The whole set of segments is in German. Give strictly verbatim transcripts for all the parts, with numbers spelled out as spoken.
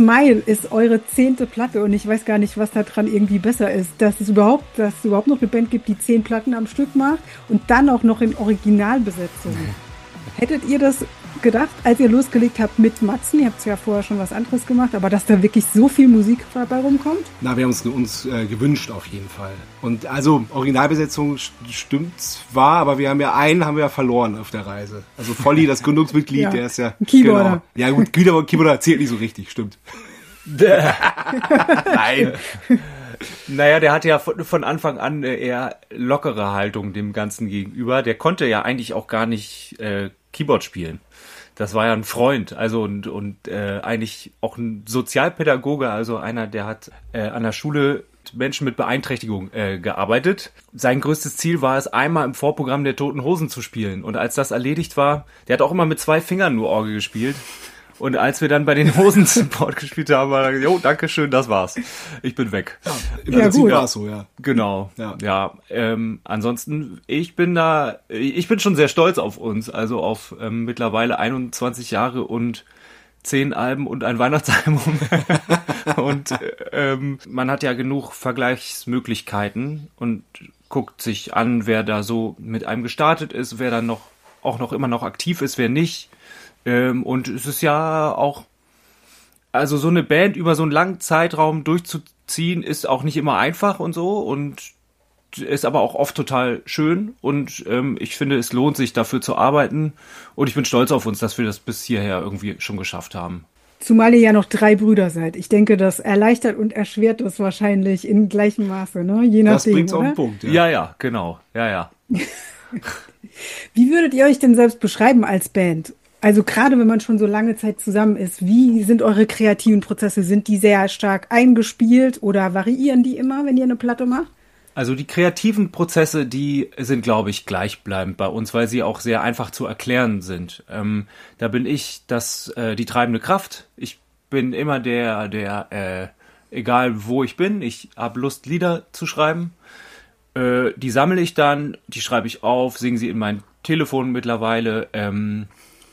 Smile ist eure zehnte Platte und ich weiß gar nicht, was daran irgendwie besser ist. Dass es überhaupt, dass es überhaupt noch eine Band gibt, die zehn Platten am Stück macht und dann auch noch in Originalbesetzung. Hättet ihr das gedacht, als ihr losgelegt habt mit Matzen? Ihr habt ja vorher schon was anderes gemacht, aber dass da wirklich so viel Musik dabei rumkommt? Na, wir haben uns, uns äh, gewünscht auf jeden Fall. Und also Originalbesetzung st- stimmt zwar, aber wir haben ja einen haben wir ja verloren auf der Reise. Also Volli, das Gründungsmitglied, ja, der ist ja ein Keyboarder. Genau. Ja gut, Keyboarder, Keyboarder zählt nicht so richtig, stimmt. Nein. Naja, der hatte ja von, von Anfang an eine eher lockere Haltung dem Ganzen gegenüber. Der konnte ja eigentlich auch gar nicht äh, Keyboard spielen. Das war ja ein Freund, also und und äh, eigentlich auch ein Sozialpädagoge, also einer, der hat äh, an der Schule Menschen mit Beeinträchtigung äh, gearbeitet. Sein größtes Ziel war es, einmal im Vorprogramm der Toten Hosen zu spielen. Und als das erledigt war, der hat auch immer mit zwei Fingern nur Orgel gespielt. Und als wir dann bei den Hosen Support gespielt haben, war er gesagt, jo, danke schön, das war's. Ich bin weg. Ja, im ja, Prinzip gut. war es so, ja. Genau. Ja, ja ähm, ansonsten, ich bin da, ich bin schon sehr stolz auf uns, also auf ähm, mittlerweile einundzwanzig Jahre und zehn Alben und ein Weihnachtsalbum. Und ähm, man hat ja genug Vergleichsmöglichkeiten und guckt sich an, wer da so mit einem gestartet ist, wer dann noch auch noch immer noch aktiv ist, wer nicht. Ähm, und es ist ja auch, also so eine Band über so einen langen Zeitraum durchzuziehen, ist auch nicht immer einfach und so und ist aber auch oft total schön und ähm, ich finde, es lohnt sich dafür zu arbeiten und ich bin stolz auf uns, dass wir das bis hierher irgendwie schon geschafft haben. Zumal ihr ja noch drei Brüder seid. Ich denke, das erleichtert und erschwert das wahrscheinlich in gleichem Maße, ne? Je nachdem, das bringt's oder? auf den Punkt, ja. Ja, ja, genau, ja, ja. Wie würdet ihr euch denn selbst beschreiben als Band? Also gerade wenn man schon so lange Zeit zusammen ist, wie sind eure kreativen Prozesse? Sind die sehr stark eingespielt oder variieren die immer, wenn ihr eine Platte macht? Also die kreativen Prozesse, die sind, glaube ich, gleichbleibend bei uns, weil sie auch sehr einfach zu erklären sind. Ähm, da bin ich das äh, die treibende Kraft. Ich bin immer der, der, äh, egal wo ich bin, ich habe Lust, Lieder zu schreiben. Äh, die sammle ich dann, die schreibe ich auf, singe sie in mein Telefon mittlerweile, ähm,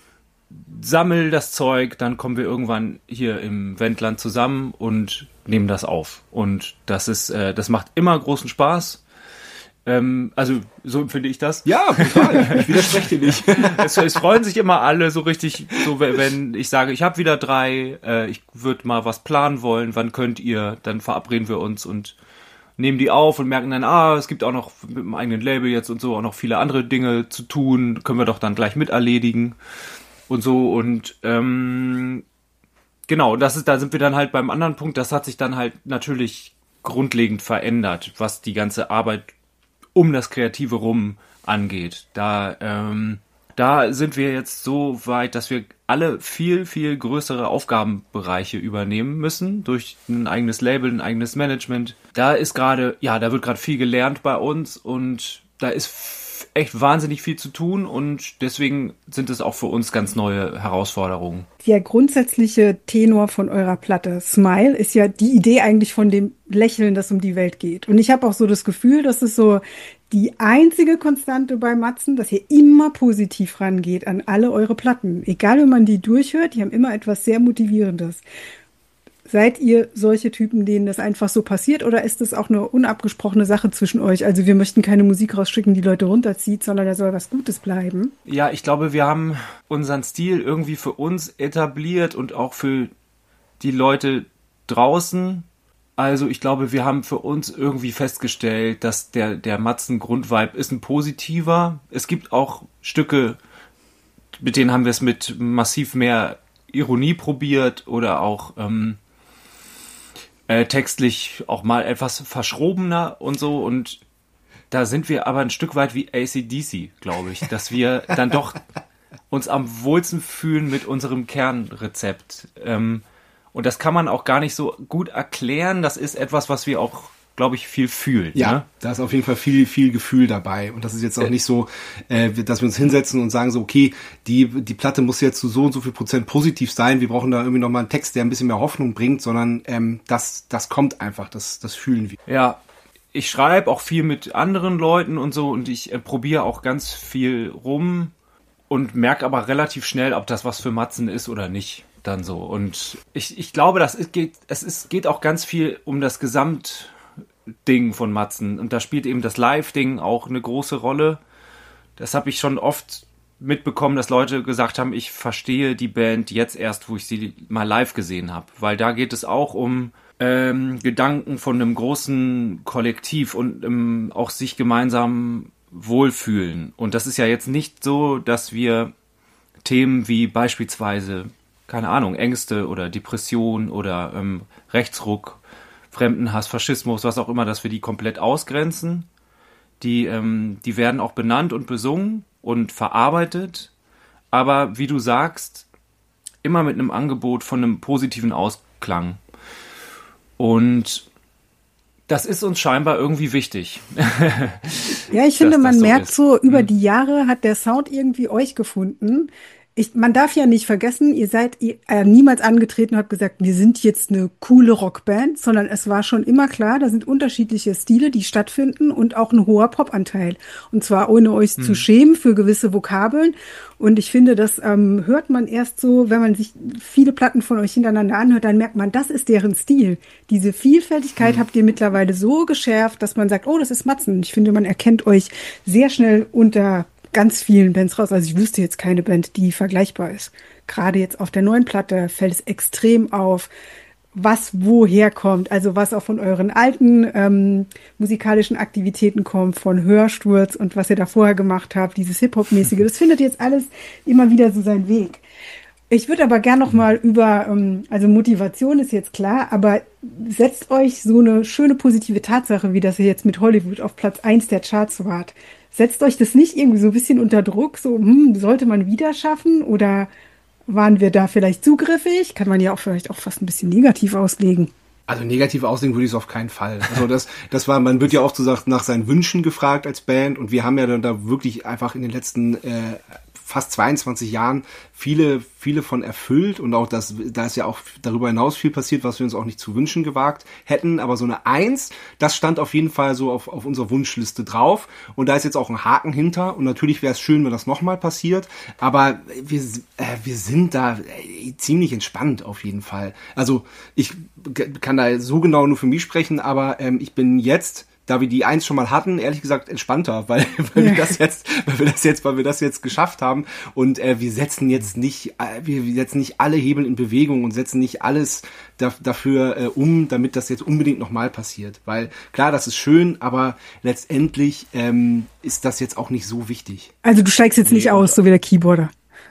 sammel das Zeug, dann kommen wir irgendwann hier im Wendland zusammen und nehmen das auf. Und das ist, äh, das macht immer großen Spaß. Ähm, also so empfinde ich das. Ja, total. Ich widerspreche dir nicht. es, es freuen sich immer alle so richtig, so wenn ich sage, ich habe wieder drei, äh, ich würde mal was planen wollen, wann könnt ihr? Dann verabreden wir uns und nehmen die auf und merken dann, ah, es gibt auch noch mit dem eigenen Label jetzt und so auch noch viele andere Dinge zu tun, können wir doch dann gleich mit erledigen. Und so und ähm, genau, das ist, da sind wir dann halt beim anderen Punkt, das hat sich dann halt natürlich grundlegend verändert, was die ganze Arbeit um das Kreative rum angeht. Da, ähm, da sind wir jetzt so weit, dass wir alle viel, viel größere Aufgabenbereiche übernehmen müssen, durch ein eigenes Label, ein eigenes Management. Da ist gerade, ja, da wird gerade viel gelernt bei uns und da ist echt wahnsinnig viel zu tun und deswegen sind es auch für uns ganz neue Herausforderungen. Der grundsätzliche Tenor von eurer Platte Smile ist ja die Idee eigentlich von dem Lächeln, das um die Welt geht. Und ich habe auch so das Gefühl, das ist so die einzige Konstante bei Matzen, dass ihr immer positiv rangeht an alle eure Platten. Egal, wenn man die durchhört, die haben immer etwas sehr Motivierendes. Seid ihr solche Typen, denen das einfach so passiert oder ist das auch eine unabgesprochene Sache zwischen euch? Also wir möchten keine Musik rausschicken, die Leute runterzieht, sondern da soll was Gutes bleiben. Ja, ich glaube, wir haben unseren Stil irgendwie für uns etabliert und auch für die Leute draußen. Also ich glaube, wir haben für uns irgendwie festgestellt, dass der, der Matzen-Grundvibe ist ein positiver. Es gibt auch Stücke, mit denen haben wir es mit massiv mehr Ironie probiert oder auch ähm, Äh, textlich auch mal etwas verschrobener und so und da sind wir aber ein Stück weit wie A C D C, glaube ich, dass wir dann doch uns am wohlsten fühlen mit unserem Kernrezept ähm, und das kann man auch gar nicht so gut erklären, das ist etwas, was wir auch, glaube ich, viel fühlen. Ja, ne? Da ist auf jeden Fall viel, viel Gefühl dabei. Und das ist jetzt auch nicht so, äh, dass wir uns hinsetzen und sagen so, okay, die, die Platte muss jetzt zu so und so viel Prozent positiv sein. Wir brauchen da irgendwie nochmal einen Text, der ein bisschen mehr Hoffnung bringt, sondern ähm, das, das kommt einfach, das, das fühlen wir. Ja, ich schreibe auch viel mit anderen Leuten und so und ich äh, probiere auch ganz viel rum und merke aber relativ schnell, ob das was für Matzen ist oder nicht. dann so. Und ich, ich glaube, das ist, geht, es ist, geht auch ganz viel um das Gesamtding von Matzen. Und da spielt eben das Live-Ding auch eine große Rolle. Das habe ich schon oft mitbekommen, dass Leute gesagt haben, ich verstehe die Band jetzt erst, wo ich sie mal live gesehen habe. Weil da geht es auch um ähm, Gedanken von einem großen Kollektiv und ähm, auch sich gemeinsam wohlfühlen. Und das ist ja jetzt nicht so, dass wir Themen wie beispielsweise, keine Ahnung, Ängste oder Depression oder ähm, Rechtsruck, Fremdenhass, Faschismus, was auch immer, dass wir die komplett ausgrenzen. Die, ähm, die werden auch benannt und besungen und verarbeitet, aber wie du sagst, immer mit einem Angebot von einem positiven Ausklang. Und das ist uns scheinbar irgendwie wichtig. Ja, ich finde, man so merkt ist. so, über Mhm. die Jahre hat der Sound irgendwie euch gefunden. Ich, man darf ja nicht vergessen, ihr seid ihr, äh, niemals angetreten und habt gesagt, wir sind jetzt eine coole Rockband, sondern es war schon immer klar, da sind unterschiedliche Stile, die stattfinden und auch ein hoher Popanteil. Und zwar ohne euch Mhm. zu schämen für gewisse Vokabeln. Und ich finde, das ähm, hört man erst so, wenn man sich viele Platten von euch hintereinander anhört, dann merkt man, das ist deren Stil. Diese Vielfältigkeit Mhm. habt ihr mittlerweile so geschärft, dass man sagt, oh, das ist Matzen. Ich finde, man erkennt euch sehr schnell unter ganz vielen Bands raus. Also ich wüsste jetzt keine Band, die vergleichbar ist. Gerade jetzt auf der neuen Platte fällt es extrem auf, was woher kommt. Also was auch von euren alten ähm, musikalischen Aktivitäten kommt, von Hörsturz und was ihr da vorher gemacht habt, dieses Hip-Hop-mäßige. Das findet jetzt alles immer wieder so seinen Weg. Ich würde aber gern noch mal über, ähm, also Motivation ist jetzt klar, aber setzt euch so eine schöne positive Tatsache, wie dass ihr jetzt mit Hollywood auf Platz eins der Charts wart. Setzt euch das nicht irgendwie so ein bisschen unter Druck, so, hm, sollte man wieder schaffen oder waren wir da vielleicht zugriffig? Kann man ja auch vielleicht auch fast ein bisschen negativ auslegen. Also negativ auslegen würde ich es auf keinen Fall. Also das, das war, man wird ja oft so gesagt, nach seinen Wünschen gefragt als Band und wir haben ja dann da wirklich einfach in den letzten äh, fast zweiundzwanzig Jahren viele, viele von erfüllt und auch das, da ist ja auch darüber hinaus viel passiert, was wir uns auch nicht zu wünschen gewagt hätten, aber so eine Eins, das stand auf jeden Fall so auf, auf unserer Wunschliste drauf und da ist jetzt auch ein Haken hinter und natürlich wäre es schön, wenn das nochmal passiert, aber wir, äh, wir sind da äh, ziemlich entspannt auf jeden Fall. Also ich kann da so genau nur für mich sprechen, aber ähm, ich bin jetzt, da wir die Eins schon mal hatten, ehrlich gesagt entspannter, weil, weil wir das jetzt, weil wir das jetzt, weil wir das jetzt geschafft haben und äh, wir setzen jetzt nicht, äh, wir, wir setzen nicht alle Hebel in Bewegung und setzen nicht alles da, dafür äh, um, damit das jetzt unbedingt nochmal passiert, weil klar, das ist schön, aber letztendlich ähm, ist das jetzt auch nicht so wichtig. Also du steigst jetzt nicht aus, so wie der Keyboarder.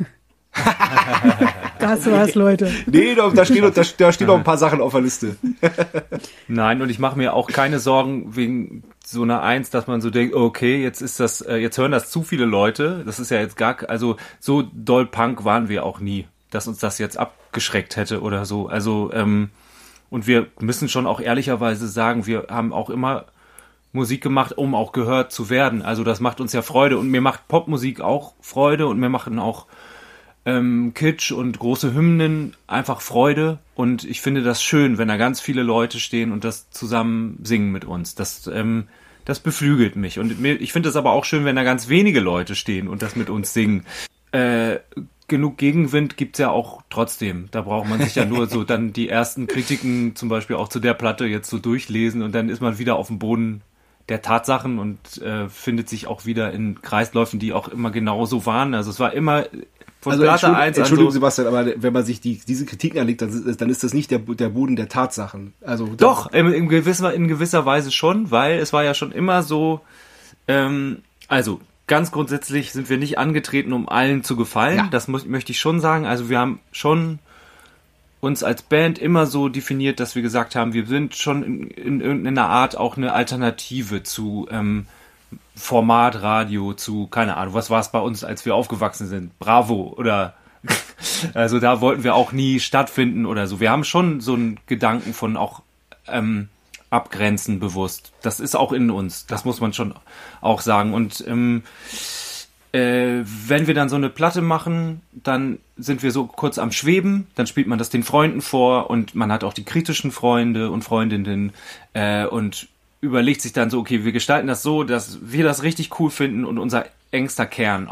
Das war's, Leute. Nee, da, da stehen, da, da stehen noch ein paar Sachen auf der Liste. Nein, und ich mache mir auch keine Sorgen wegen so einer Eins, dass man so denkt, okay, jetzt ist das, äh, jetzt hören das zu viele Leute. Das ist ja jetzt gar, also so doll Punk waren wir auch nie, dass uns das jetzt abgeschreckt hätte oder so. Also ähm, und wir müssen schon auch ehrlicherweise sagen, wir haben auch immer Musik gemacht, um auch gehört zu werden. Also das macht uns ja Freude und mir macht Popmusik auch Freude und mir machen auch Ähm, Kitsch und große Hymnen einfach Freude und ich finde das schön, wenn da ganz viele Leute stehen und das zusammen singen mit uns. Das, ähm, das beflügelt mich und mir, ich finde es aber auch schön, wenn da ganz wenige Leute stehen und das mit uns singen. Äh, genug Gegenwind gibt's ja auch trotzdem. Da braucht man sich ja nur so dann die ersten Kritiken zum Beispiel auch zu der Platte jetzt so durchlesen und dann ist man wieder auf dem Boden der Tatsachen und äh, findet sich auch wieder in Kreisläufen, die auch immer genauso waren. Also es war immer von Also Platte Entschuldigung, eins Entschuldigung an so, Sebastian, aber wenn man sich die, diese Kritiken anlegt, dann ist, dann ist das nicht der, der Boden der Tatsachen. Also das, doch, in, in, gewisser, in gewisser Weise schon, weil es war ja schon immer so, ähm, also ganz grundsätzlich sind wir nicht angetreten, um allen zu gefallen. Ja. Das muss, möchte ich schon sagen. Also wir haben schon uns als Band immer so definiert, dass wir gesagt haben, wir sind schon in, in irgendeiner Art auch eine Alternative zu ähm, Formatradio, zu, keine Ahnung, was war es bei uns, als wir aufgewachsen sind? Bravo oder also da wollten wir auch nie stattfinden oder so. Wir haben schon so einen Gedanken von auch ähm, Abgrenzen bewusst. Das ist auch in uns, das muss man schon auch sagen. Und ähm, äh, wenn wir dann so eine Platte machen, dann sind wir so kurz am Schweben, dann spielt man das den Freunden vor und man hat auch die kritischen Freunde und Freundinnen äh, und überlegt sich dann so, okay, wir gestalten das so, dass wir das richtig cool finden und unser engster Kern auch.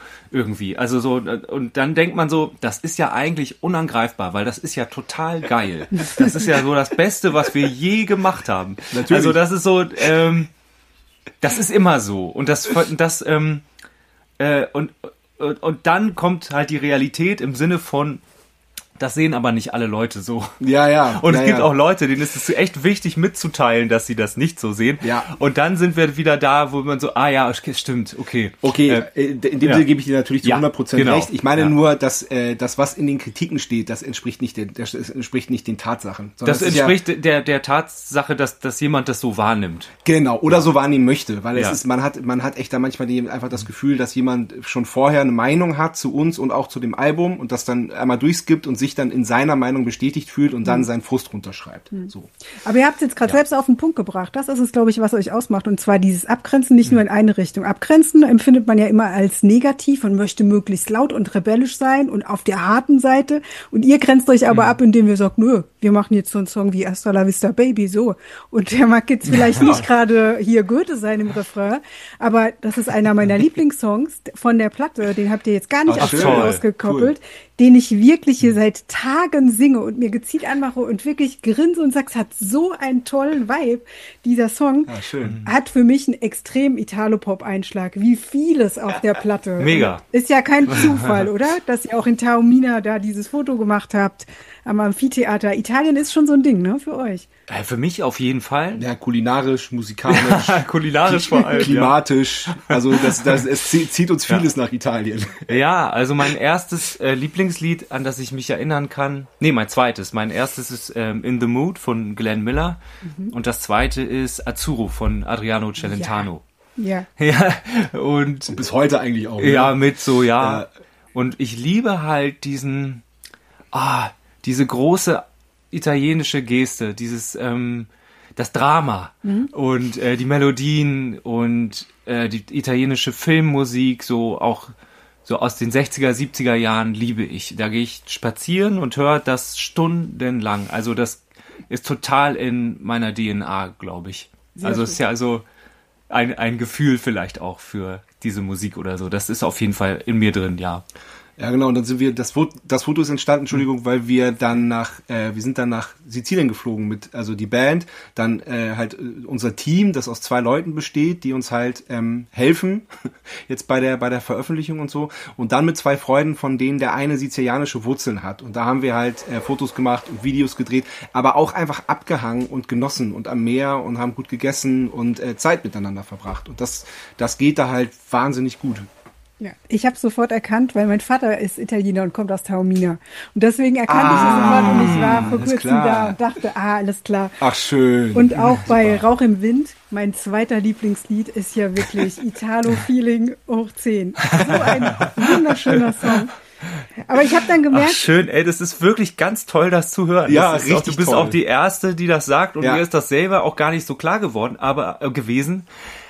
irgendwie. Also so, und dann denkt man so, das ist ja eigentlich unangreifbar, weil das ist ja total geil. Das ist ja so das Beste, was wir je gemacht haben. Natürlich. Also das ist so, ähm, das ist immer so. Und das, das, ähm, äh, und, und, und dann kommt halt die Realität im Sinne von, das sehen aber nicht alle Leute so. Ja, ja. Und ja, es gibt ja. auch Leute, denen ist es echt wichtig mitzuteilen, dass sie das nicht so sehen. Ja. Und dann sind wir wieder da, wo man so, ah ja, stimmt, okay. Okay, Äh, in dem ja. Sinne gebe ich dir natürlich zu Ja, hundert Prozent genau. recht. Ich meine Ja. nur, dass äh, das, was in den Kritiken steht, das entspricht nicht den, das entspricht nicht den Tatsachen. sondern Das es ist entspricht ja, der, der Tatsache, dass, dass jemand das so wahrnimmt. genau, oder so wahrnehmen möchte, weil es Ja. ist, man hat, man hat echt da manchmal die, einfach das Gefühl, dass jemand schon vorher eine Meinung hat zu uns und auch zu dem Album und das dann einmal durchskippt und sich dann in seiner Meinung bestätigt fühlt und dann Mhm. seinen Frust runterschreibt. So. Aber ihr habt es jetzt gerade Ja. selbst auf den Punkt gebracht. Das ist es, glaube ich, was euch ausmacht. Und zwar dieses Abgrenzen nicht nur in eine Richtung. Abgrenzen empfindet man ja immer als negativ und möchte möglichst laut und rebellisch sein und auf der harten Seite. Und ihr grenzt euch aber ab, indem ihr sagt, nö, wir machen jetzt so einen Song wie Hasta la Vista Baby, so. Und der mag jetzt vielleicht nicht gerade hier Goethe sein im Refrain, aber das ist einer meiner Lieblingssongs von der Platte. Den habt ihr jetzt gar nicht Ach, auf schön. Song Toll. ausgekoppelt, den ich wirklich hier seit Tagen singe und mir gezielt anmache und wirklich grinse und sage, es hat so einen tollen Vibe. Dieser Song Ah, schön. hat für mich einen extrem Italo-Pop-Einschlag, wie vieles auf der Platte. Mega. Ist ja kein Zufall, oder? Dass ihr auch in Taormina da dieses Foto gemacht habt am Amphitheater. Italien ist schon so ein Ding, ne, für euch. Äh, für mich auf jeden Fall. Ja, kulinarisch, musikalisch, Kulinarisch vor allem. Ja. klimatisch. Also das, das, es zieht uns vieles nach Italien. Ja, also mein erstes äh, Lieblingslied, an das ich mich erinnern kann, nee, mein zweites, mein erstes ist ähm, In the Mood von Glenn Miller und das zweite ist Azzurro von Adriano Celentano. Ja. Ja, und Bis heute eigentlich auch. ja, ne? mit so, ja. Ja. Und ich liebe halt diesen, ah, diese große italienische Geste, dieses, ähm, das Drama und äh, die Melodien und äh, die italienische Filmmusik, so auch so aus den sechziger, siebziger Jahren liebe ich. Da gehe ich spazieren und höre das stundenlang. Also das ist total in meiner D N A, glaube ich. Sehr also schön. es ist ja also ein, ein Gefühl vielleicht auch für diese Musik oder so. Das ist auf jeden Fall in mir drin, ja. Ja, genau, und dann sind wir, das Foto, das Foto ist entstanden, Entschuldigung, weil wir dann nach, äh, wir sind dann nach Sizilien geflogen mit, also die Band, dann äh, halt äh, unser Team, das aus zwei Leuten besteht, die uns halt ähm, helfen, jetzt bei der bei der Veröffentlichung und so, und dann mit zwei Freunden, von denen der eine sizilianische Wurzeln hat. Und da haben wir halt äh, Fotos gemacht und Videos gedreht, aber auch einfach abgehangen und genossen und am Meer und haben gut gegessen und äh, Zeit miteinander verbracht. Und das, das geht da halt wahnsinnig gut. Ja, ich habe sofort erkannt, weil mein Vater ist Italiener und kommt aus Taormina. Und deswegen erkannte Ah, ich es sofort und ich war vor alles kurzem klar. da und dachte, ah, alles klar. Ach, schön. Und auch bei Rauch im Wind, mein zweiter Lieblingslied, ist ja wirklich Italo-Feeling hoch zehn. So ein wunderschöner Song. Aber ich habe dann Ach, gemerkt, schön, ey, das ist wirklich ganz toll, das zu hören. Ja, das ist auch, richtig du bist toll. auch die Erste, die das sagt und Ja. mir ist das selber auch gar nicht so klar geworden, aber äh, gewesen.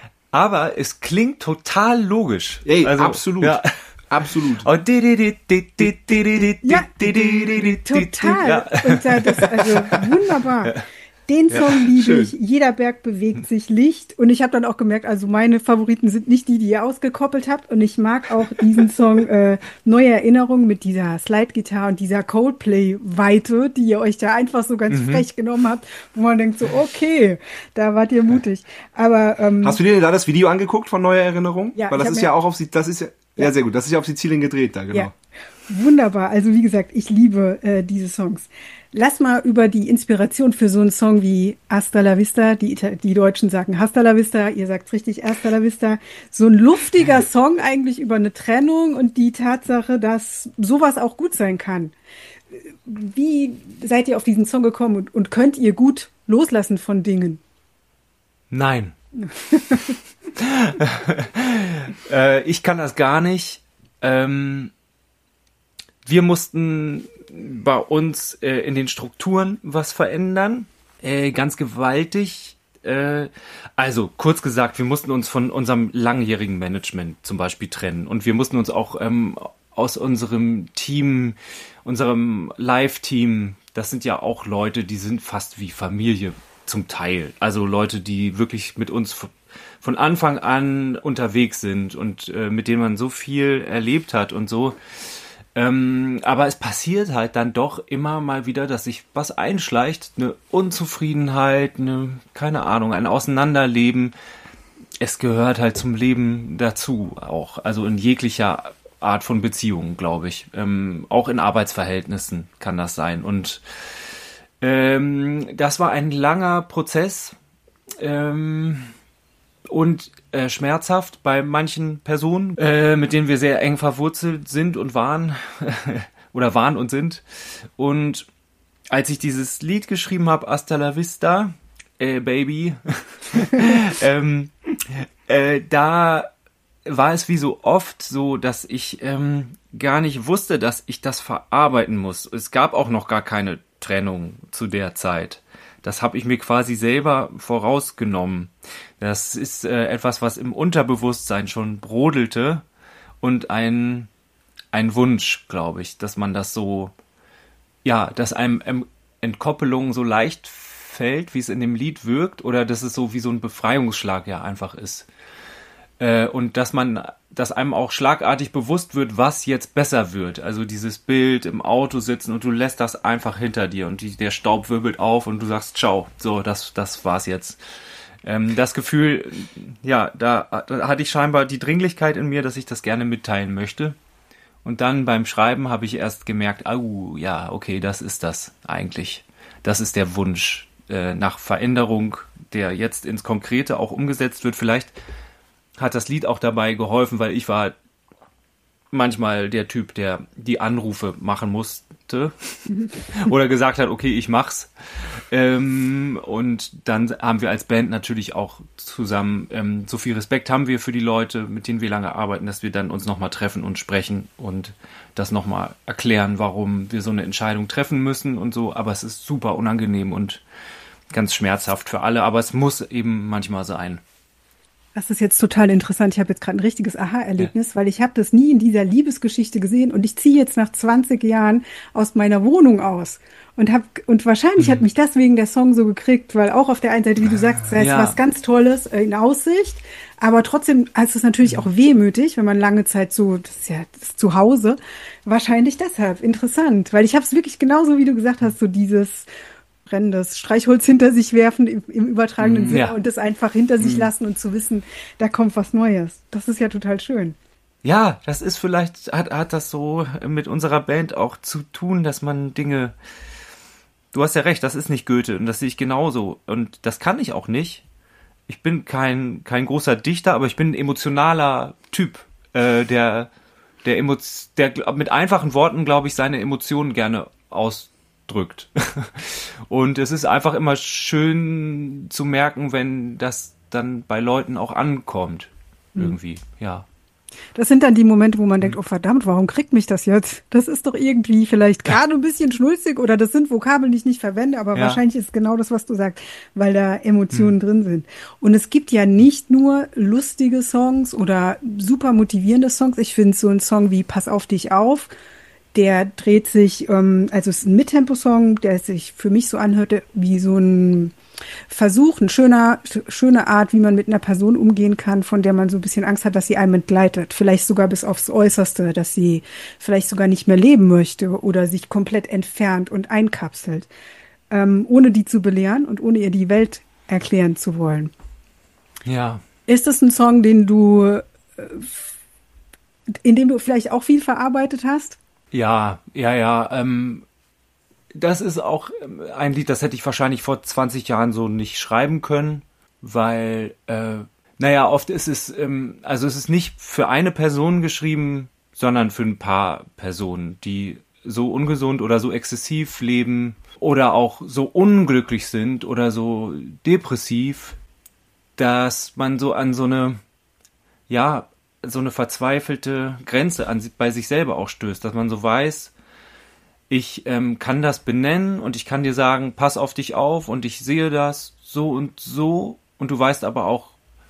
Aber es klingt total logisch. Ey, also, absolut. Ja. Absolut. Und di- di- di- di- di- di- di- di- ja, di- di- di- di- di- total. Ja. Und da das, also wunderbar. Den Song liebe schön. ich. Jeder Berg bewegt sich, Licht. Und ich habe dann auch gemerkt, also meine Favoriten sind nicht die, die ihr ausgekoppelt habt. Und ich mag auch diesen Song äh, Neue Erinnerungen mit dieser Slide-Gitarre und dieser Coldplay-Weite, die ihr euch da einfach so ganz frech genommen habt, wo man denkt so, okay, da wart ihr mutig. Aber ähm, Hast du dir da das Video angeguckt von Neuer Erinnerung? Ja, Weil ich das hab ist mir- ja auch auf Sie- das ist ja, ja, Ja. sehr gut. Das ist ja auf Sizilien gedreht da, genau. ja, wunderbar. Also wie gesagt, ich liebe äh, diese Songs. Lass mal über die Inspiration für so einen Song wie Hasta la Vista, die, Ita- die Deutschen sagen Hasta la Vista, ihr sagt's richtig, Hasta la Vista. So ein luftiger Song eigentlich über eine Trennung und die Tatsache, dass sowas auch gut sein kann. Wie seid ihr auf diesen Song gekommen und, und könnt ihr gut loslassen von Dingen? Nein. äh, ich kann das gar nicht. Ähm, wir mussten bei uns äh, in den Strukturen was verändern, äh, ganz gewaltig. Äh, also kurz gesagt, wir mussten uns von unserem langjährigen Management zum Beispiel trennen und wir mussten uns auch ähm, aus unserem Team, unserem Live-Team, das sind ja auch Leute, die sind fast wie Familie zum Teil. Also Leute, die wirklich mit uns von Anfang an unterwegs sind und äh, mit denen man so viel erlebt hat und so. Ähm, aber es passiert halt dann doch immer mal wieder, dass sich was einschleicht, eine Unzufriedenheit, eine, keine Ahnung, ein Auseinanderleben. Es gehört halt zum Leben dazu auch, also in jeglicher Art von Beziehung, glaube ich. Ähm, auch in Arbeitsverhältnissen kann das sein. Und ähm, das war ein langer Prozess ähm, und äh, schmerzhaft bei manchen Personen, äh, mit denen wir sehr eng verwurzelt sind und waren oder waren und sind. Und als ich dieses Lied geschrieben habe, Hasta la Vista, äh, Baby, ähm, äh, da war es wie so oft so, dass ich ähm, gar nicht wusste, dass ich das verarbeiten muss. Es gab auch noch gar keine Trennung zu der Zeit. Das habe ich mir quasi selber vorausgenommen. Das ist äh, etwas, was im Unterbewusstsein schon brodelte und ein, ein Wunsch, glaube ich, dass man das so, ja, dass einem ähm, Entkoppelung so leicht fällt, wie es in dem Lied wirkt, oder dass es so wie so ein Befreiungsschlag ja einfach ist. Äh, und dass man, dass einem auch schlagartig bewusst wird, was jetzt besser wird. Also dieses Bild im Auto sitzen und du lässt das einfach hinter dir und die, der Staub wirbelt auf und du sagst, ciao, so, das, das war's jetzt. Ähm, das Gefühl, ja, da, da hatte ich scheinbar die Dringlichkeit in mir, dass ich das gerne mitteilen möchte. Und dann beim Schreiben habe ich erst gemerkt, au, ja, okay, das ist das eigentlich. Das ist der Wunsch äh, nach Veränderung, der jetzt ins Konkrete auch umgesetzt wird. Vielleicht hat das Lied auch dabei geholfen, weil ich war manchmal der Typ, der die Anrufe machen musste oder gesagt hat, okay, ich mach's. Ähm, und dann haben wir als Band natürlich auch zusammen, ähm, so viel Respekt haben wir für die Leute, mit denen wir lange arbeiten, dass wir dann uns nochmal treffen und sprechen und das nochmal erklären, warum wir so eine Entscheidung treffen müssen und so. Aber es ist super unangenehm und ganz schmerzhaft für alle, aber es muss eben manchmal sein. Das ist jetzt total interessant. Ich habe jetzt gerade ein richtiges Aha-Erlebnis, ja. Weil ich habe das nie in dieser Liebesgeschichte gesehen und ich ziehe jetzt nach zwanzig Jahren aus meiner Wohnung aus und hab und wahrscheinlich mhm. hat mich deswegen der Song so gekriegt, weil auch auf der einen Seite, wie du sagst, da ist ja was ganz Tolles in Aussicht, aber trotzdem ist es natürlich auch wehmütig, wenn man lange Zeit so, das ist ja das ist zu Hause, wahrscheinlich deshalb interessant, weil ich habe es wirklich genauso, wie du gesagt hast, so dieses das Streichholz hinter sich werfen im, im übertragenen Sinne ja. und das einfach hinter sich lassen und zu wissen, da kommt was Neues. Das ist ja total schön. Ja, das ist vielleicht, hat, hat das so mit unserer Band auch zu tun, dass man Dinge, du hast ja recht, das ist nicht Goethe und das sehe ich genauso und das kann ich auch nicht. Ich bin kein, kein großer Dichter, aber ich bin ein emotionaler Typ, äh, der, der, Emo- der mit einfachen Worten, glaube ich, seine Emotionen gerne aus drückt. Und es ist einfach immer schön zu merken, wenn das dann bei Leuten auch ankommt. Irgendwie, ja. Das sind dann die Momente, wo man denkt, oh verdammt, warum kriegt mich das jetzt? Das ist doch irgendwie vielleicht gerade ein bisschen schnulzig oder das sind Vokabeln, die ich nicht verwende, aber ja. wahrscheinlich ist es genau das, was du sagst, weil da Emotionen hm. drin sind. Und es gibt ja nicht nur lustige Songs oder super motivierende Songs. Ich finde so ein Song wie Pass auf dich auf, der dreht sich, ähm, also es ist ein Mittempo-Song, der sich für mich so anhörte wie so ein Versuch, eine schöne, schöne Art, wie man mit einer Person umgehen kann, von der man so ein bisschen Angst hat, dass sie einem entgleitet. Vielleicht sogar bis aufs Äußerste, dass sie vielleicht sogar nicht mehr leben möchte oder sich komplett entfernt und einkapselt, ähm, ohne die zu belehren und ohne ihr die Welt erklären zu wollen. Ja. Ist das ein Song, den du, äh, in dem du vielleicht auch viel verarbeitet hast? Ja, ja, ja. Ähm, das ist auch ein Lied, das hätte ich wahrscheinlich vor zwanzig Jahren so nicht schreiben können, weil, äh, naja, oft ist es, ähm, also es ist nicht für eine Person geschrieben, sondern für ein paar Personen, die so ungesund oder so exzessiv leben oder auch so unglücklich sind oder so depressiv, dass man so an so eine, ja, so eine verzweifelte Grenze an, bei sich selber auch stößt, dass man so weiß, ich ähm, kann das benennen und ich kann dir sagen, pass auf dich auf und ich sehe das so und so und du weißt aber auch,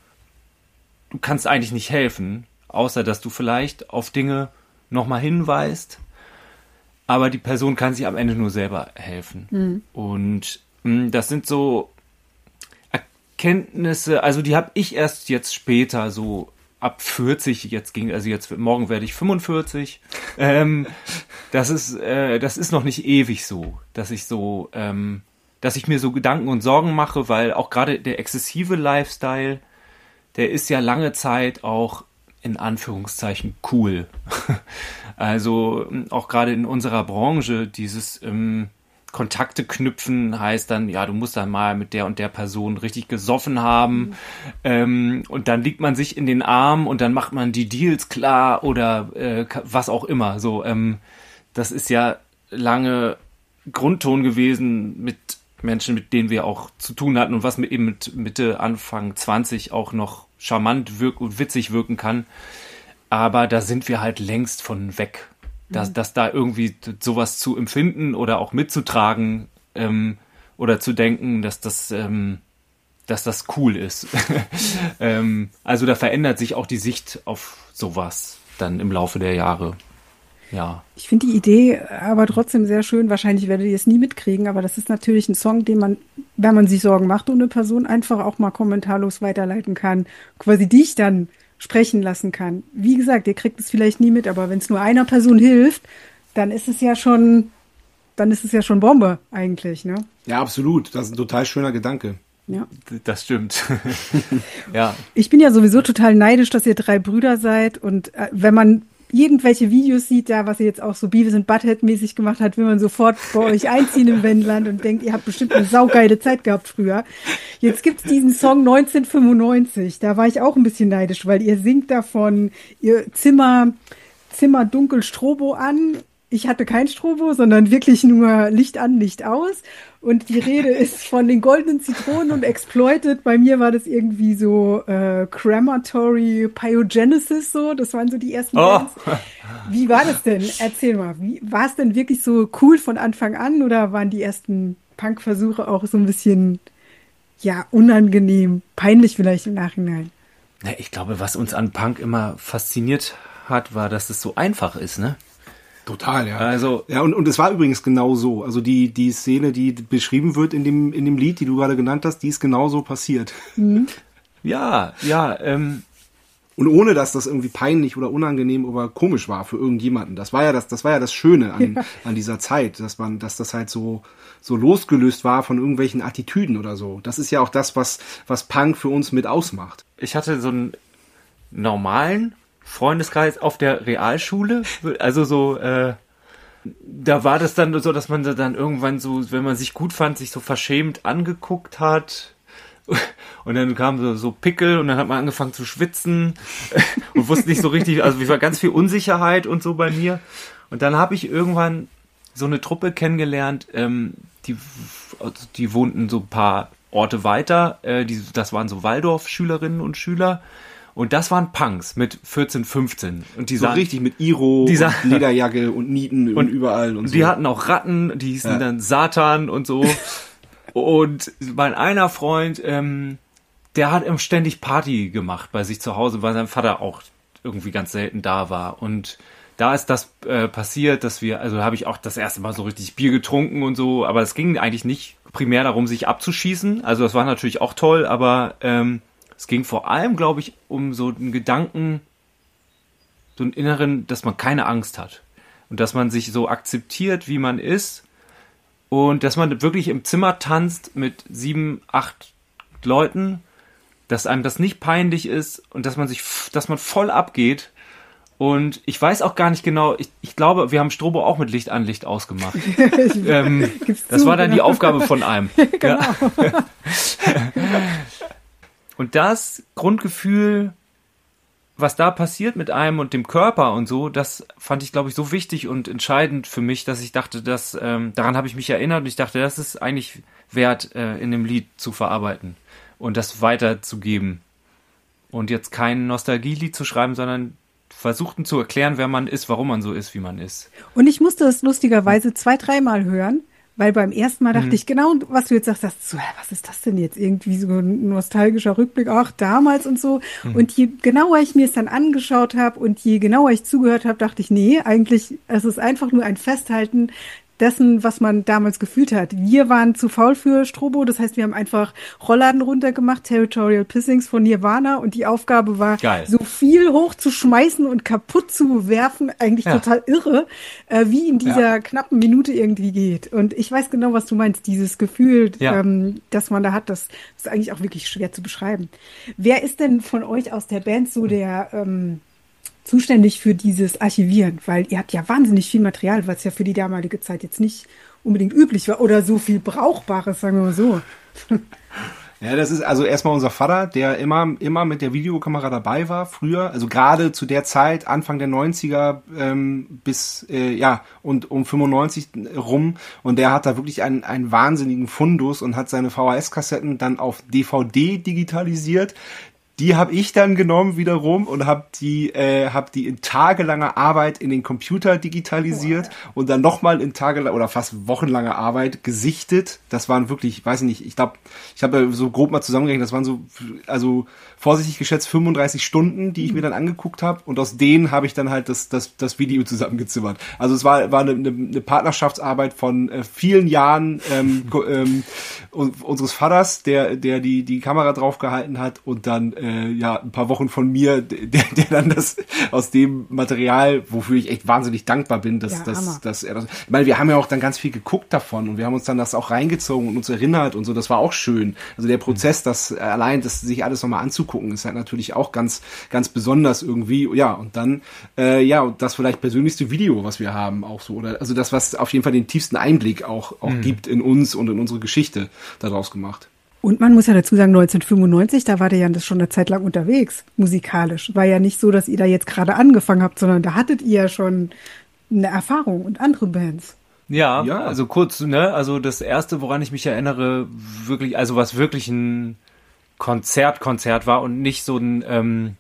du kannst eigentlich nicht helfen, außer dass du vielleicht auf Dinge nochmal hinweist, aber die Person kann sich am Ende nur selber helfen. Mhm. Und mh, das sind so Erkenntnisse, also die habe ich erst jetzt später so ab vierzig jetzt ging, also jetzt morgen werde ich fünfundvierzig. Ähm, das ist, äh, das ist noch nicht ewig so, dass ich so, ähm, dass ich mir so Gedanken und Sorgen mache, weil auch gerade der exzessive Lifestyle, der ist ja lange Zeit auch in Anführungszeichen cool. Also auch gerade in unserer Branche dieses ähm, Kontakte knüpfen heißt dann, ja, du musst dann mal mit der und der Person richtig gesoffen haben, mhm. ähm, und dann liegt man sich in den Arm und dann macht man die Deals klar oder äh, was auch immer. So, ähm, das ist ja lange Grundton gewesen mit Menschen, mit denen wir auch zu tun hatten und was mit eben mit Mitte, Anfang zwanzig auch noch charmant wirk- und witzig wirken kann. Aber da sind wir halt längst von weg. Dass, dass da irgendwie sowas zu empfinden oder auch mitzutragen ähm, oder zu denken, dass das, ähm, dass das cool ist. ähm, also da verändert sich auch die Sicht auf sowas dann im Laufe der Jahre. Ja. Ich finde die Idee aber trotzdem sehr schön. Wahrscheinlich werdet ihr es nie mitkriegen, aber das ist natürlich ein Song, den man, wenn man sich Sorgen macht, und eine Person einfach auch mal kommentarlos weiterleiten kann. Quasi dich dann sprechen lassen kann. Wie gesagt, ihr kriegt es vielleicht nie mit, aber wenn es nur einer Person hilft, dann ist es ja schon, dann ist es ja schon Bombe eigentlich, ne? Ja, absolut. Das ist ein total schöner Gedanke. Ja. Das stimmt. Ja. Ich bin ja sowieso total neidisch, dass ihr drei Brüder seid, und äh, wenn man irgendwelche Videos sieht, da, was ihr jetzt auch so Beavis und Butthead-mäßig gemacht hat, will man sofort bei euch einziehen im Wendland und denkt, ihr habt bestimmt eine saugeile Zeit gehabt früher. Jetzt gibt's diesen Song neunzehnhundertfünfundneunzig, da war ich auch ein bisschen neidisch, weil ihr singt davon, ihr Zimmer, Zimmer dunkel Strobo an. Ich hatte kein Strobo, sondern wirklich nur Licht an, Licht aus. Und die Rede ist von den goldenen Zitronen und Exploited. Bei mir war das irgendwie so äh, Crematory Pyogenesis, so. Das waren so die ersten Oh. Bands. Wie war das denn? Erzähl mal. Wie, war es denn wirklich so cool von Anfang an, oder waren die ersten Punk-Versuche auch so ein bisschen, ja, unangenehm, peinlich vielleicht im Nachhinein? Na, ich glaube, was uns an Punk immer fasziniert hat, war, dass es so einfach ist, ne? Total, ja. Also, ja, und, und es war übrigens genau so. Also die, die Szene, die beschrieben wird in dem, in dem Lied, die du gerade genannt hast, die ist genau so passiert. Mhm. Ja, ja, ähm. Und ohne, dass das irgendwie peinlich oder unangenehm oder komisch war für irgendjemanden. Das war ja das, das war ja das Schöne an, ja. an dieser Zeit, dass man, dass das halt so, so losgelöst war von irgendwelchen Attitüden oder so. Das ist ja auch das, was, was Punk für uns mit ausmacht. Ich hatte so einen normalen Freundeskreis auf der Realschule, also so, äh, da war das dann so, dass man dann irgendwann so, wenn man sich gut fand, sich so verschämt angeguckt hat, und dann kamen so, so Pickel und dann hat man angefangen zu schwitzen und wusste nicht so richtig, also wie war ganz viel Unsicherheit und so bei mir. Und dann habe ich irgendwann so eine Truppe kennengelernt, ähm, die, die wohnten so ein paar Orte weiter, äh, die, das waren so Waldorf-Schülerinnen und Schüler. Und das waren Punks mit vierzehn, fünfzehn. Und die so sahen, richtig mit Iro, die sahen, und Lederjacke und Nieten und überall und so. Die hatten auch Ratten, die hießen ja. dann Satan und so. Und mein einer Freund, ähm, der hat ständig Party gemacht bei sich zu Hause, weil sein Vater auch irgendwie ganz selten da war. Und da ist das äh, passiert, dass wir, also habe ich auch das erste Mal so richtig Bier getrunken und so, aber es ging eigentlich nicht primär darum, sich abzuschießen. Also das war natürlich auch toll, aber ähm, es ging vor allem, glaube ich, um so einen Gedanken, so einen inneren, dass man keine Angst hat. Und dass man sich so akzeptiert, wie man ist. Und dass man wirklich im Zimmer tanzt mit sieben, acht Leuten. Dass einem das nicht peinlich ist. Und dass man sich, dass man voll abgeht. Und ich weiß auch gar nicht genau, ich, ich glaube, wir haben Strobo auch mit Licht an, Licht ausgemacht. ähm, das zu, war dann genau. die Aufgabe von einem. Genau. Ja. Und das Grundgefühl, was da passiert mit einem und dem Körper und so, das fand ich, glaube ich, so wichtig und entscheidend für mich, dass ich dachte, dass, ähm, daran habe ich mich erinnert und ich dachte, das ist eigentlich wert, äh, in dem Lied zu verarbeiten und das weiterzugeben. Und jetzt kein Nostalgielied zu schreiben, sondern versuchten zu erklären, wer man ist, warum man so ist, wie man ist. Und ich musste das lustigerweise zwei, dreimal hören. Weil beim ersten Mal dachte mhm. ich, genau, was du jetzt sagst, das so, was ist das denn jetzt? Irgendwie so ein nostalgischer Rückblick, ach, damals und so. Mhm. Und je genauer ich mir es dann angeschaut habe und je genauer ich zugehört habe, dachte ich, nee, eigentlich, es ist einfach nur ein Festhalten dessen, was man damals gefühlt hat. Wir waren zu faul für Strobo, das heißt, wir haben einfach Rollladen runtergemacht, Territorial Pissings von Nirvana und die Aufgabe war, Geil. so viel hochzuschmeißen und kaputt zu werfen, eigentlich Ja. total irre, äh, wie in dieser Ja. knappen Minute irgendwie geht. Und ich weiß genau, was du meinst, dieses Gefühl, Ja. ähm, das man da hat, das ist eigentlich auch wirklich schwer zu beschreiben. Wer ist denn von euch aus der Band so der ähm, zuständig für dieses Archivieren? Weil ihr habt ja wahnsinnig viel Material, was ja für die damalige Zeit jetzt nicht unbedingt üblich war oder so viel Brauchbares, sagen wir mal so. Ja, das ist also erstmal unser Vater, der immer immer mit der Videokamera dabei war, früher, also gerade zu der Zeit, Anfang der neunziger ähm, bis, äh, ja, und um fünfundneunzig rum, und der hat da wirklich einen, einen wahnsinnigen Fundus und hat seine V H S-Kassetten dann auf D V D digitalisiert. Die habe ich dann genommen wiederum und habe die, äh, hab die in tagelanger Arbeit in den Computer digitalisiert und dann nochmal in tagelanger oder fast wochenlanger Arbeit gesichtet. Das waren wirklich, weiß ich nicht, ich glaube, ich habe so grob mal zusammengerechnet, das waren so, also vorsichtig geschätzt fünfunddreißig Stunden, die ich mir dann angeguckt habe, und aus denen habe ich dann halt das, das, das Video zusammengezimmert. Also es war, war eine, eine Partnerschaftsarbeit von äh, vielen Jahren ähm, ähm, unseres Vaters, der, der die, die Kamera drauf gehalten hat, und dann äh, ja ein paar Wochen von mir, der, der dann das aus dem Material, wofür ich echt wahnsinnig dankbar bin, dass, Ja, dass, Hammer. dass er das. Ich meine, wir haben ja auch dann ganz viel geguckt davon und wir haben uns dann das auch reingezogen und uns erinnert und so. Das war auch schön. Also der Prozess, das allein, das sich alles nochmal anzugucken, ist halt natürlich auch ganz, ganz besonders irgendwie. Ja, und dann äh, ja, das vielleicht persönlichste Video, was wir haben, auch so, oder also das, was auf jeden Fall den tiefsten Einblick auch auch gibt in uns und in unsere Geschichte daraus gemacht. Und man muss ja dazu sagen, neunzehnhundertfünfundneunzig, da war der Jan das schon eine Zeit lang unterwegs, musikalisch. War ja nicht so, dass ihr da jetzt gerade angefangen habt, sondern da hattet ihr ja schon eine Erfahrung und andere Bands. Ja, Ja. also kurz, ne, also das erste, woran ich mich erinnere, wirklich, also was wirklich ein Konzert, Konzert war und nicht so ein, ähm,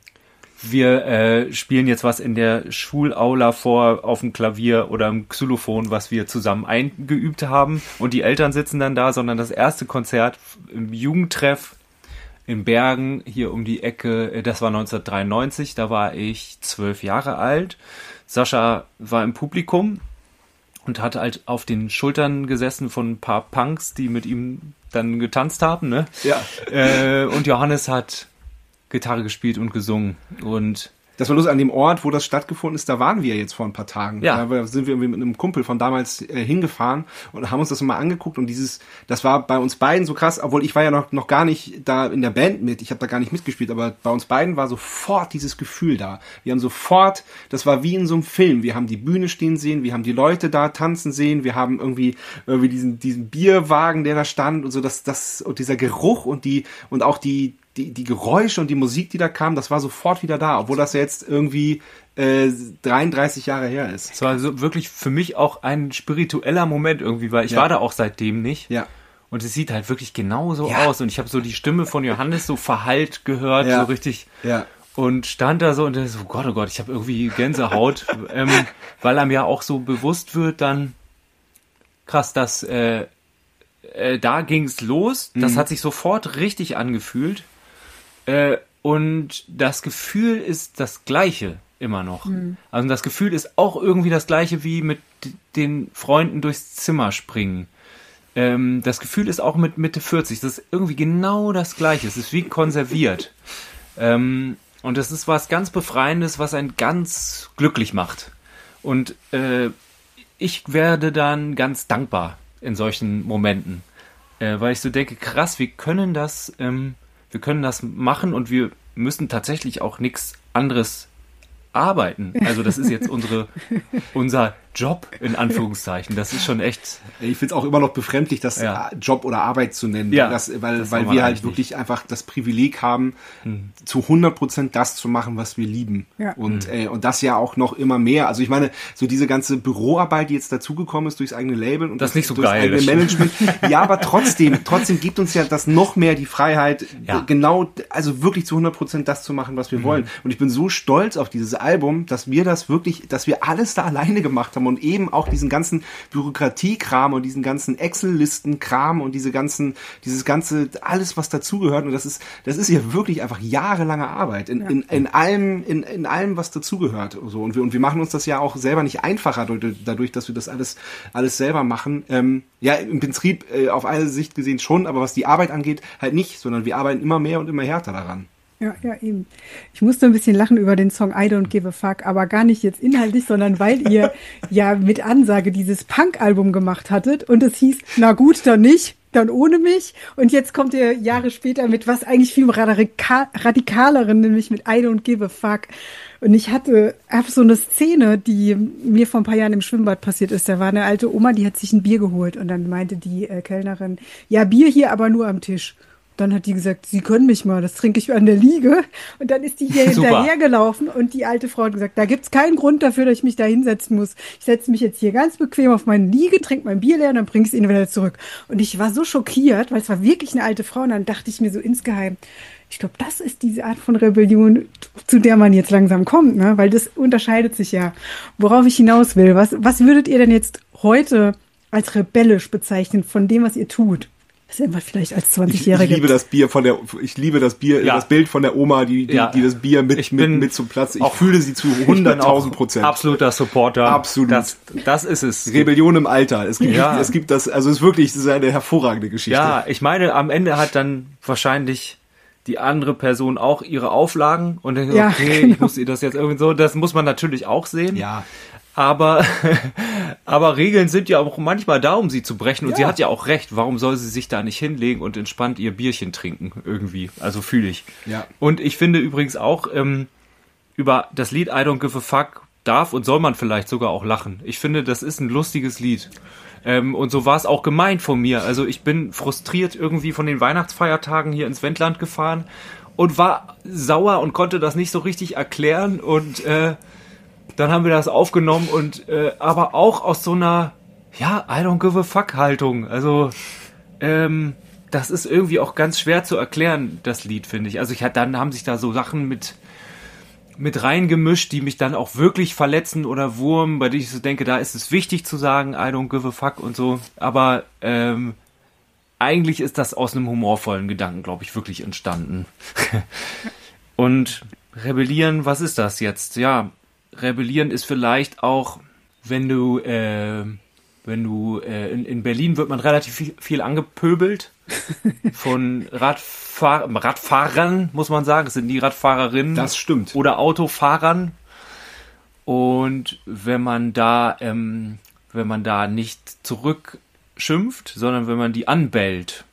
wir äh, spielen jetzt was in der Schulaula vor auf dem Klavier oder im Xylophon, was wir zusammen eingeübt haben und die Eltern sitzen dann da, sondern das erste Konzert im Jugendtreff in Bergen, hier um die Ecke, äh, das war neunzehnhundertdreiundneunzig, da war ich zwölf Jahre alt. Sascha war im Publikum und hat halt auf den Schultern gesessen von ein paar Punks, die mit ihm dann getanzt haben, ne? Ja. Äh, und Johannes hat Gitarre gespielt und gesungen. Und Das war lustig, an dem Ort, wo das stattgefunden ist, da waren wir jetzt vor ein paar Tagen. Ja. Da sind wir irgendwie mit einem Kumpel von damals äh, hingefahren und haben uns das mal angeguckt, und dieses, das war bei uns beiden so krass, obwohl ich war ja noch, noch gar nicht da in der Band mit, ich habe da gar nicht mitgespielt, aber bei uns beiden war sofort dieses Gefühl da. Wir haben sofort, das war wie in so einem Film, wir haben die Bühne stehen sehen, wir haben die Leute da tanzen sehen, wir haben irgendwie, irgendwie diesen, diesen Bierwagen, der da stand und so, das, das, und dieser Geruch und die, und auch die, Die, die Geräusche und die Musik, die da kam, das war sofort wieder da, obwohl das ja jetzt irgendwie äh, dreiunddreißig Jahre her ist. es war so wirklich für mich auch ein spiritueller Moment irgendwie, weil ich Ja. war da auch seitdem nicht. Ja. Und es sieht halt wirklich genauso Ja. aus. Und ich habe so die Stimme von Johannes so verhallt gehört, Ja. so richtig. Ja. Und stand da so und so, Gott, oh Gott, ich habe irgendwie Gänsehaut, ähm, weil einem ja auch so bewusst wird dann, krass, dass äh, äh, da ging's los. Das Mhm. hat sich sofort richtig angefühlt. Äh, und das Gefühl ist das gleiche immer noch. Also das Gefühl ist auch irgendwie das gleiche wie mit d- den Freunden durchs Zimmer springen. Ähm, das Gefühl ist auch mit Mitte vierzig. Das ist irgendwie genau das gleiche. Es ist wie konserviert. Ähm, und das ist was ganz Befreiendes, was einen ganz glücklich macht. Und äh, ich werde dann ganz dankbar in solchen Momenten. Äh, weil ich so denke, krass, wir können das... Ähm, Wir können das machen und wir müssen tatsächlich auch nichts anderes arbeiten. Also das ist jetzt unsere, unser Job, in Anführungszeichen. Das ist schon echt... Ich finde es auch immer noch befremdlich, das Ja. Job oder Arbeit zu nennen. Ja, das, weil das weil soll man wir halt eigentlich wirklich einfach das Privileg haben, zu hundert Prozent das zu machen, was wir lieben. Ja. Und, äh, und das ja auch noch immer mehr. Also ich meine, so diese ganze Büroarbeit, die jetzt dazugekommen ist durchs eigene Label und Das ist nicht so durchs geil, eigene das Management. Ja, aber trotzdem, trotzdem gibt uns ja das noch mehr die Freiheit, Ja. genau, also wirklich zu hundert Prozent das zu machen, was wir wollen. Und ich bin so stolz auf dieses Album, dass wir das wirklich, dass wir alles da alleine gemacht haben haben und eben auch diesen ganzen Bürokratiekram und diesen ganzen Excel-Listen-Kram und diese ganzen, dieses ganze, alles, was dazugehört. Und das ist, das ist ja wirklich einfach jahrelange Arbeit in, ja. in, in allem, in, in allem, was dazugehört. So. Und wir, und wir machen uns das ja auch selber nicht einfacher dadurch, dass wir das alles, alles selber machen. Ähm, ja, im Prinzip äh, auf eine Sicht gesehen schon, aber was die Arbeit angeht, halt nicht, sondern wir arbeiten immer mehr und immer härter daran. Ja, ja, eben. Ich musste ein bisschen lachen über den Song I Don't Give a Fuck, aber gar nicht jetzt inhaltlich, sondern weil ihr ja mit Ansage dieses Punk-Album gemacht hattet und es hieß, na gut, dann nicht, dann ohne mich. Und jetzt kommt ihr Jahre später mit was eigentlich viel radika- radikaleren, nämlich mit I Don't Give a Fuck. Und ich hatte, hab so eine Szene, die mir vor ein paar Jahren im Schwimmbad passiert ist. Da war eine alte Oma, die hat sich ein Bier geholt und dann meinte die äh, Kellnerin, ja, Bier hier, aber nur am Tisch. Dann hat die gesagt, Sie können mich mal, das trinke ich an der Liege. Und dann ist die hier hinterhergelaufen und die alte Frau hat gesagt, da gibt's keinen Grund dafür, dass ich mich da hinsetzen muss. Ich setze mich jetzt hier ganz bequem auf meine Liege, trinke mein Bier leer und dann bringe ich es Ihnen wieder zurück. Und ich war so schockiert, weil es war wirklich eine alte Frau und dann dachte ich mir so insgeheim, ich glaube, das ist diese Art von Rebellion, zu der man jetzt langsam kommt, ne? Weil das unterscheidet sich ja. Worauf ich hinaus will, was, was würdet ihr denn jetzt heute als rebellisch bezeichnen von dem, was ihr tut? Das ist einfach vielleicht als zwanzigjährige. Ich, ich liebe das Bier von der, ich liebe das Bier, ja. das Bild von der Oma, die, die, ja. die das Bier mit, mit, mit zum Platz. Ich fühle sie zu hunderttausend Prozent. Absoluter Supporter. Absolut. Das, das ist es. Rebellion im Alter. Es gibt, ja. es gibt das, also es ist wirklich, es ist eine hervorragende Geschichte. Ja, ich meine, am Ende hat dann wahrscheinlich die andere Person auch ihre Auflagen und dann, ja, okay, genau. ich muss ihr das jetzt irgendwie so, das muss man natürlich auch sehen. Ja. Aber, aber Regeln sind ja auch manchmal da, um sie zu brechen. Und ja. sie hat ja auch recht. Warum soll sie sich da nicht hinlegen und entspannt ihr Bierchen trinken irgendwie? Also fühle ich. Ja. Und ich finde übrigens auch, ähm, über das Lied I Don't Give a Fuck darf und soll man vielleicht sogar auch lachen. Ich finde, das ist ein lustiges Lied. Ähm, und so war es auch gemeint von mir. Also ich bin frustriert irgendwie von den Weihnachtsfeiertagen hier ins Wendland gefahren und war sauer und konnte das nicht so richtig erklären und, äh, dann haben wir das aufgenommen und äh, aber auch aus so einer, ja, I don't give a fuck Haltung. Also ähm, das ist irgendwie auch ganz schwer zu erklären, das Lied, finde ich. Also ich hatte, dann haben sich da so Sachen mit mit reingemischt, die mich dann auch wirklich verletzen oder wurmen, bei denen ich so denke, da ist es wichtig zu sagen, I don't give a fuck und so. Aber ähm, eigentlich ist das aus einem humorvollen Gedanken, glaube ich, wirklich entstanden. Und rebellieren, was ist das jetzt? Ja, rebellieren ist vielleicht auch, wenn du, äh, wenn du, äh, in, in Berlin wird man relativ viel, viel angepöbelt von Radfahr- Radfahrern, muss man sagen. Es sind die Radfahrerinnen. Das stimmt. Oder Autofahrern. Und wenn man da, ähm, wenn man da nicht zurückschimpft, sondern wenn man die anbellt.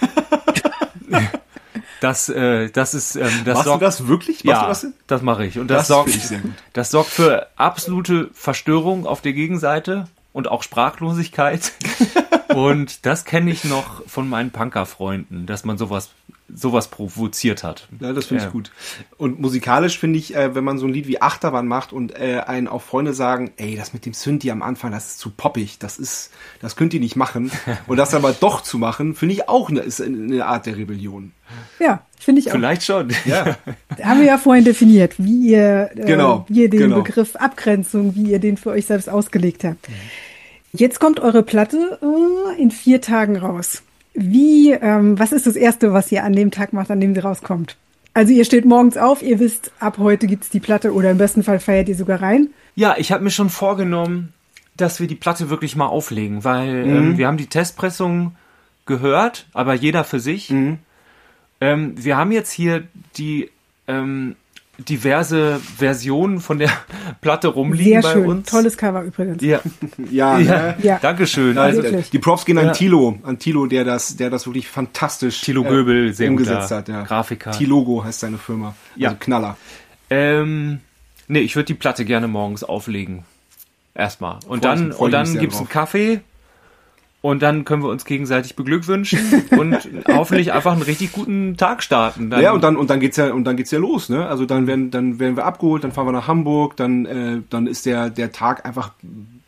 Das, äh, das ist, ähm, das Machst sorgt, du das wirklich? Machst ja, du das, das mache ich. Und das, das sorgt, finde ich sehr gut. Das sorgt für absolute Verstörung auf der Gegenseite und auch Sprachlosigkeit. Und das kenne ich noch von meinen Punker-Freunden, dass man sowas, sowas provoziert hat. Ja, das finde ich Ja. gut. Und musikalisch finde ich, äh, wenn man so ein Lied wie Achterbahn macht und äh, einen auch Freunde sagen, ey, das mit dem Synthi am Anfang, das ist zu poppig, das ist, das könnt ihr nicht machen. Und das aber doch zu machen, finde ich auch eine, ist eine Art der Rebellion. Ja, finde ich auch. Vielleicht schon. Ja. Haben wir ja vorhin definiert, wie ihr, äh, Genau, wie ihr den genau. Begriff Abgrenzung, wie ihr den für euch selbst ausgelegt habt. Jetzt kommt eure Platte äh, in vier Tagen raus. Wie, ähm, was ist das Erste, was ihr an dem Tag macht, an dem sie rauskommt? Also ihr steht morgens auf, ihr wisst, ab heute gibt's die Platte oder im besten Fall feiert ihr sogar rein. Ja, ich habe mir schon vorgenommen, dass wir die Platte wirklich mal auflegen, weil Mhm. ähm, wir haben die Testpressung gehört, aber jeder für sich. Mhm. Ähm, wir haben jetzt hier die ähm, diverse Versionen von der Platte rumliegen Sehr bei schön, uns. tolles Cover übrigens. Ja, Ja, ja, ne? Ja. Dankeschön. Also, Also, wirklich. die Props gehen an Ja. Tilo, an Tilo, der das, der das wirklich fantastisch Thilo Göbel, sehr umgesetzt guter hat. Ja. Grafiker. Tilogo heißt seine Firma. Ja. Also Knaller. ähm, nee, ich würde die Platte gerne morgens auflegen. Erstmal. Und Freu ich- dann, freu und ich mich dann sehr gibt's drauf. einen Kaffee. Und dann können wir uns gegenseitig beglückwünschen und hoffentlich einfach einen richtig guten Tag starten. Dann, Ja, und dann und dann geht's ja und dann geht's ja los, ne? Also dann werden dann werden wir abgeholt, dann fahren wir nach Hamburg, dann äh, dann ist der der Tag einfach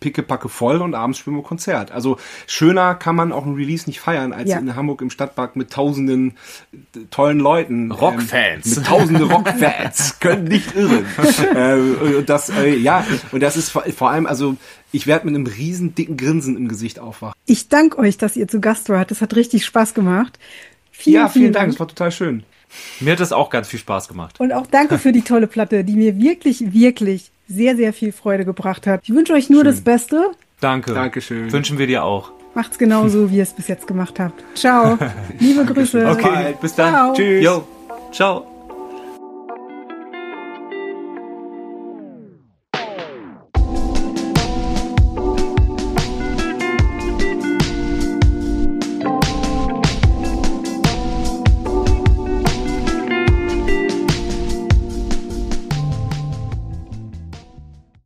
pickepacke voll und abends spielen wir Konzert. Also schöner kann man auch ein Release nicht feiern, als Ja. in Hamburg im Stadtpark mit tausenden äh, tollen Leuten. Rockfans. Ähm, mit tausende Rockfans. Können nicht irren. äh, und das, äh, ja, und das ist vor, vor allem, also ich werde mit einem riesen dicken Grinsen im Gesicht aufwachen. Ich danke euch, dass ihr zu Gast wart. Das hat richtig Spaß gemacht. Vielen, Ja, vielen vielen Dank. Dank. Das war total schön. Mir hat das auch ganz viel Spaß gemacht. Und auch danke für die tolle Platte, die mir wirklich, wirklich sehr, sehr viel Freude gebracht hat. Ich wünsche euch nur Schön. das Beste. Danke. Dankeschön. Wünschen wir dir auch. Macht's genauso, wie ihr es bis jetzt gemacht habt. Ciao. Liebe Grüße. Okay, bis dann. Ciao. Tschüss. Jo. Ciao.